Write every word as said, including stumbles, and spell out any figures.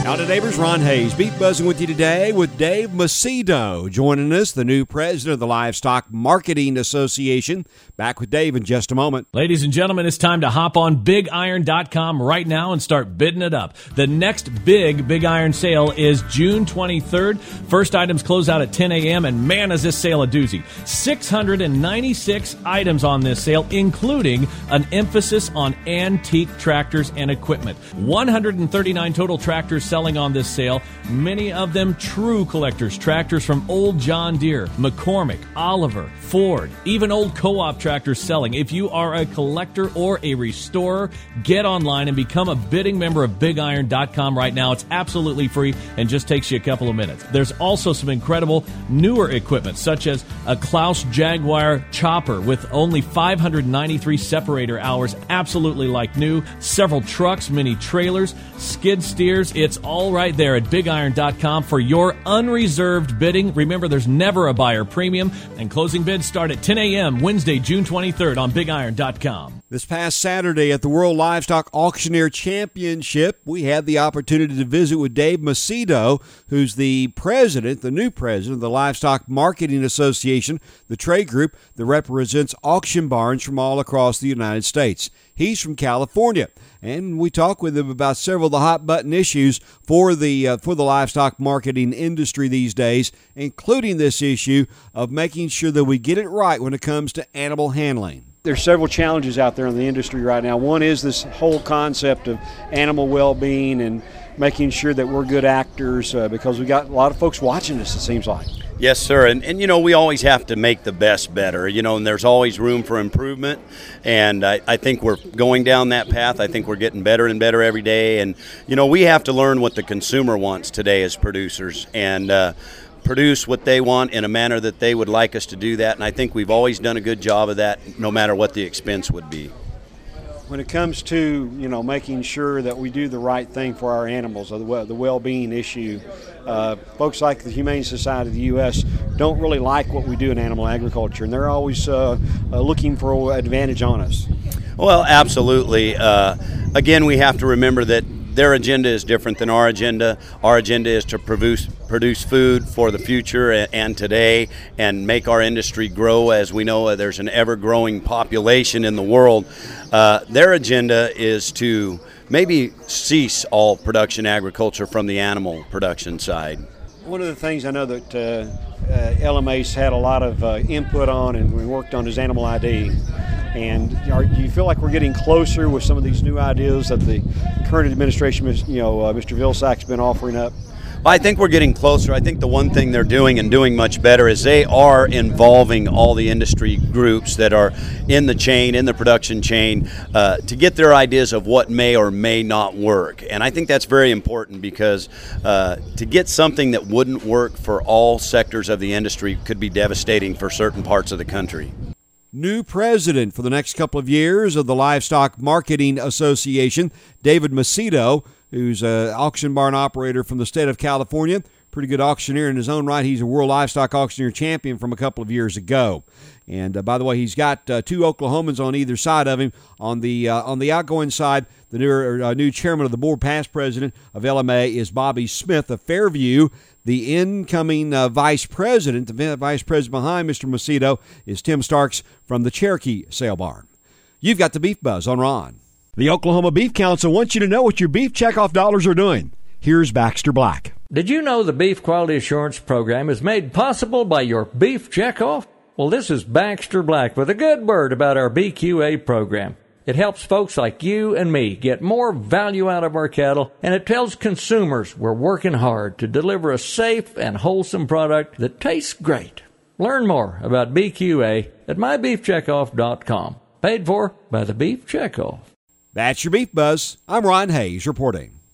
Howdy neighbors, Ron Hayes, Beef Buzzing with you today with Dave Macedo joining us, the new president of the Livestock Marketing Association. Back with Dave in just a moment. Ladies and gentlemen, it's time to hop on big iron dot com right now and start bidding it up. The next big Big Iron sale is June twenty-third. First items close out at ten a.m. and man, is this sale a doozy. six hundred ninety-six items on this sale, including an emphasis on antique tractors and equipment. one hundred thirty-nine total tractors selling on this sale, many of them true collectors. Tractors from old John Deere, McCormick, Oliver, Ford, even old co-op tractors selling. If you are a collector or a restorer, get online and become a bidding member of big iron dot com right now. It's absolutely free and just takes you a couple of minutes. There's also some incredible newer equipment, such as a Klaus Jaguar chopper with only five hundred ninety-three separator hours, absolutely like new. Several trucks, mini trailers, skid steers. It's all right there at big iron dot com for your unreserved bidding. Remember, there's never a buyer premium, and closing bids start at ten a.m. Wednesday, June twenty-third on big iron dot com. This past Saturday at the World Livestock Auctioneer Championship, we had the opportunity to visit with Dave Macedo, who's the president, the new president of the Livestock Marketing Association, the trade group that represents auction barns from all across the United States. He's from California, and we talked with him about several of the hot-button issues for the uh, for the livestock marketing industry these days, including this issue of making sure that we get it right when it comes to animal handling. There's several challenges out there in the industry right now. One is this whole concept of animal well-being and making sure that we're good actors uh, because we got a lot of folks watching us, it seems like. Yes, sir. And, and, you know, we always have to make the best better, you know, and there's always room for improvement. And I, I think we're going down that path. I think we're getting better and better every day. And, you know, we have to learn what the consumer wants today as producers and uh, produce what they want in a manner that they would like us to do that. And I think we've always done a good job of that, no matter what the expense would be. When it comes to, you know, making sure that we do the right thing for our animals, or the, the well-being issue, uh, folks like the Humane Society of the U S don't really like what we do in animal agriculture, and they're always uh, uh, looking for an advantage on us. Well, absolutely. Uh, again, we have to remember that their agenda is different than our agenda. Our agenda is to produce produce food for the future and today and make our industry grow. As we know, there's an ever-growing population in the world. Uh, their agenda is to maybe cease all production agriculture from the animal production side. One of the things I know that uh, uh, L M A's had a lot of uh, input on and we worked on is animal I D. And are, do you feel like we're getting closer with some of these new ideas that the current administration, you know, uh, Mister Vilsack's been offering up? I think we're getting closer. I think the one thing they're doing and doing much better is they are involving all the industry groups that are in the chain, in the production chain, uh, to get their ideas of what may or may not work. And I think that's very important because uh, to get something that wouldn't work for all sectors of the industry could be devastating for certain parts of the country. New president for the next couple of years of the Livestock Marketing Association, David Macedo, who's an auction barn operator from the state of California. Pretty good auctioneer in his own right. He's a World Livestock Auctioneer champion from a couple of years ago. And uh, by the way, he's got uh, two Oklahomans on either side of him. On the uh, on the outgoing side, the new, uh, new chairman of the board, past president of L M A, is Bobby Smith of Fairview. The incoming uh, vice president, the vice president behind Mister Macedo, is Tim Starks from the Cherokee Sale Barn. You've got the Beef Buzz on Ron. The Oklahoma Beef Council wants you to know what your beef checkoff dollars are doing. Here's Baxter Black. Did you know the Beef Quality Assurance Program is made possible by your beef checkoff? Well, this is Baxter Black with a good word about our B Q A program. It helps folks like you and me get more value out of our cattle, and it tells consumers we're working hard to deliver a safe and wholesome product that tastes great. Learn more about B Q A at my beef checkoff dot com. Paid for by the Beef Checkoff. That's your Beef Buzz. I'm Ron Hayes reporting.